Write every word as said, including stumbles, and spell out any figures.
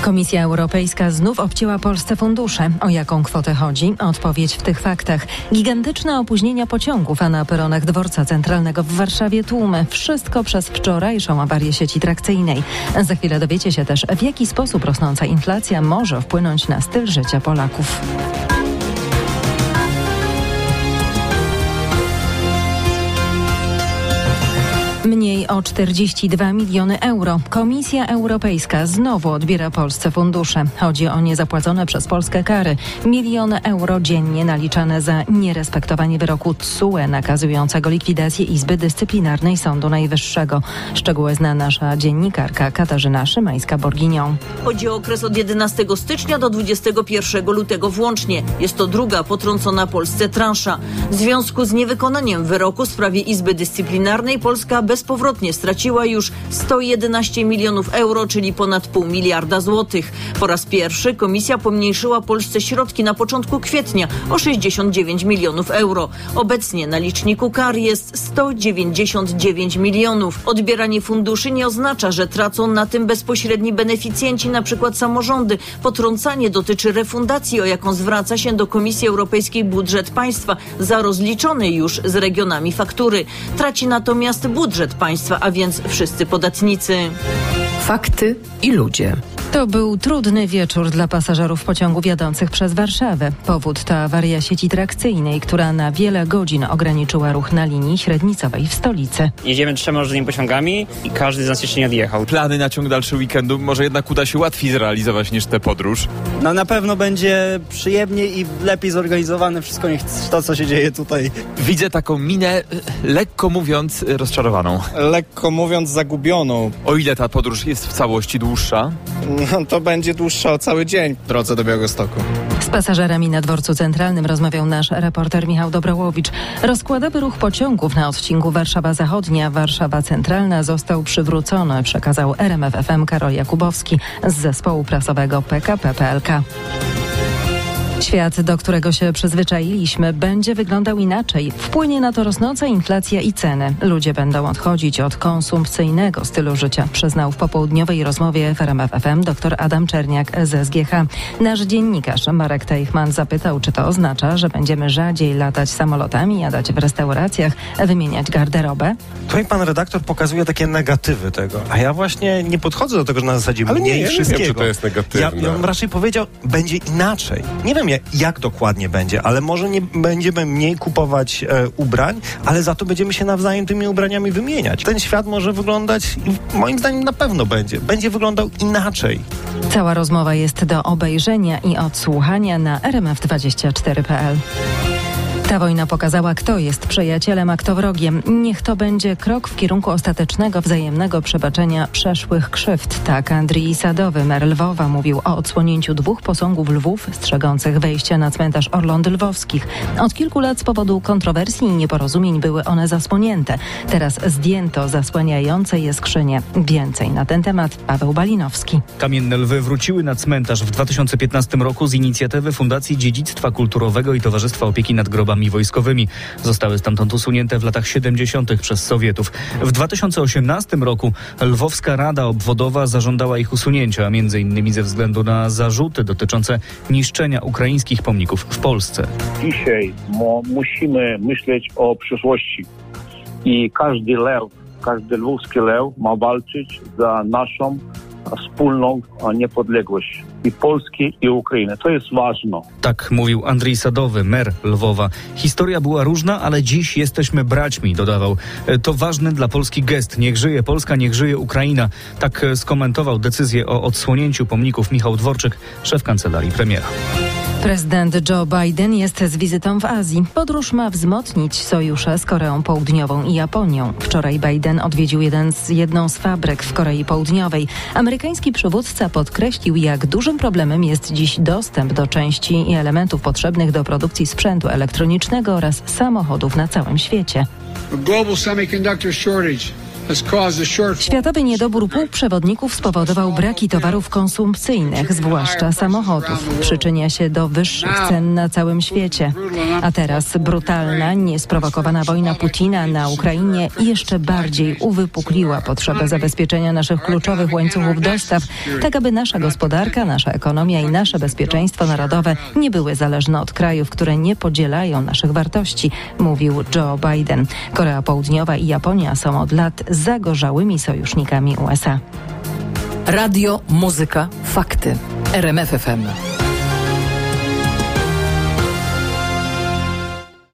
Komisja Europejska znów obcięła Polsce fundusze. O jaką kwotę chodzi? Odpowiedź w tych faktach. Gigantyczne opóźnienia pociągów, a na peronach dworca centralnego w Warszawie tłumy. Wszystko przez wczorajszą awarię sieci trakcyjnej. Za chwilę dowiecie się też, w jaki sposób rosnąca inflacja może wpłynąć na styl życia Polaków. Mniej o czterdzieści dwa miliony euro. Komisja Europejska znowu odbiera Polsce fundusze. Chodzi o niezapłacone przez Polskę kary. Miliony euro dziennie naliczane za nierespektowanie wyroku T S U E nakazującego likwidację Izby Dyscyplinarnej Sądu Najwyższego. Szczegóły zna nasza dziennikarka Katarzyna Szymańska-Borginią. Chodzi o okres od jedenastego stycznia do dwudziestego pierwszego lutego włącznie. Jest to druga potrącona Polsce transza. W związku z niewykonaniem wyroku w sprawie Izby Dyscyplinarnej Polska bezpowrotnie straciła już sto jedenaście milionów euro, czyli ponad pół miliarda złotych. Po raz pierwszy komisja pomniejszyła Polsce środki na początku kwietnia o sześćdziesiąt dziewięć milionów euro. Obecnie na liczniku kar jest sto dziewięćdziesiąt dziewięć milionów. Odbieranie funduszy nie oznacza, że tracą na tym bezpośredni beneficjenci, np. samorządy. Potrącanie dotyczy refundacji, o jaką zwraca się do Komisji Europejskiej budżet państwa za rozliczone już z regionami faktury. Traci natomiast budżet państwa, a więc wszyscy podatnicy. Fakty i ludzie. To był trudny wieczór dla pasażerów pociągów jadących przez Warszawę. Powód to awaria sieci trakcyjnej, która na wiele godzin ograniczyła ruch na linii średnicowej w stolicy. Jedziemy trzema różnymi pociągami i każdy z nas jeszcze nie odjechał. Plany na ciąg dalszy weekendu może jednak uda się łatwiej zrealizować niż tę podróż. No na pewno będzie przyjemniej i lepiej zorganizowane wszystko niż to, co się dzieje tutaj. Widzę taką minę, lekko mówiąc, rozczarowaną. Lekko mówiąc, zagubioną. O ile ta podróż jest w całości dłuższa? No to będzie dłuższa o cały dzień w drodze do Białegostoku. Z pasażerami na dworcu centralnym rozmawiał nasz reporter Michał Dobrołowicz. Rozkładowy ruch pociągów na odcinku Warszawa Zachodnia, Warszawa Centralna został przywrócony, przekazał R M F F M Karol Jakubowski z zespołu prasowego P K P P L K. Świat, do którego się przyzwyczailiśmy, będzie wyglądał inaczej. Wpłynie na to rosnąca inflacja i ceny. Ludzie będą odchodzić od konsumpcyjnego stylu życia, przyznał w popołudniowej rozmowie w R M F F M dr Adam Czerniak z S G H. Nasz dziennikarz Marek Teichman zapytał, czy to oznacza, że będziemy rzadziej latać samolotami, jadać w restauracjach, wymieniać garderobę? Tutaj pan redaktor pokazuje takie negatywy tego, a ja właśnie nie podchodzę do tego, że na zasadzie Ale mniej nie, ja wszystkiego. Nie wiem, czy to jest negatywne. Ja, ja bym raczej powiedział, będzie inaczej. Nie wiem, jak, jak dokładnie będzie, ale może nie będziemy mniej kupować e, ubrań, ale za to będziemy się nawzajem tymi ubraniami wymieniać. Ten świat może wyglądać, moim zdaniem na pewno będzie, będzie wyglądał inaczej. Cała rozmowa jest do obejrzenia i odsłuchania na r m f dwadzieścia cztery kropka p l. Ta wojna pokazała, kto jest przyjacielem, a kto wrogiem. Niech to będzie krok w kierunku ostatecznego wzajemnego przebaczenia przeszłych krzywd. Tak Andrii Sadowy, mer Lwowa, mówił o odsłonięciu dwóch posągów lwów strzegących wejścia na cmentarz Orląt Lwowskich. Od kilku lat z powodu kontrowersji i nieporozumień były one zasłonięte. Teraz zdjęto zasłaniające je skrzynie. Więcej na ten temat Paweł Balinowski. Kamienne lwy wróciły na cmentarz w dwa tysiące piętnastym roku z inicjatywy Fundacji Dziedzictwa Kulturowego i Towarzystwa Opieki nad Grobami Wojskowymi. Zostały stamtąd usunięte w latach siedemdziesiątych przez Sowietów. W dwa tysiące osiemnastym roku Lwowska Rada Obwodowa zażądała ich usunięcia, między innymi ze względu na zarzuty dotyczące niszczenia ukraińskich pomników w Polsce. Dzisiaj mo, musimy myśleć o przyszłości i każdy lew, każdy lwowski lew ma walczyć za naszą wspólną niepodległość i Polski, i Ukrainy. To jest ważne. Tak mówił Andrii Sadowy, mer Lwowa. Historia była różna, ale dziś jesteśmy braćmi, dodawał. To ważny dla Polski gest. Niech żyje Polska, niech żyje Ukraina. Tak skomentował decyzję o odsłonięciu pomników Michał Dworczyk, szef kancelarii premiera. Prezydent Joe Biden jest z wizytą w Azji. Podróż ma wzmocnić sojusze z Koreą Południową i Japonią. Wczoraj Biden odwiedził jeden z, jedną z fabryk w Korei Południowej. Amerykański przywódca podkreślił, jak dużym problemem jest dziś dostęp do części i elementów potrzebnych do produkcji sprzętu elektronicznego oraz samochodów na całym świecie. The global semiconductor shortage Światowy niedobór półprzewodników spowodował braki towarów konsumpcyjnych, zwłaszcza samochodów. Przyczynia się do wyższych cen na całym świecie. A teraz brutalna, niesprowokowana wojna Putina na Ukrainie jeszcze bardziej uwypukliła potrzebę zabezpieczenia naszych kluczowych łańcuchów dostaw, tak aby nasza gospodarka, nasza ekonomia i nasze bezpieczeństwo narodowe nie były zależne od krajów, które nie podzielają naszych wartości, mówił Joe Biden. Korea Południowa i Japonia są od lat zagorzałymi sojusznikami U S A. Radio, muzyka, fakty. R M F F M.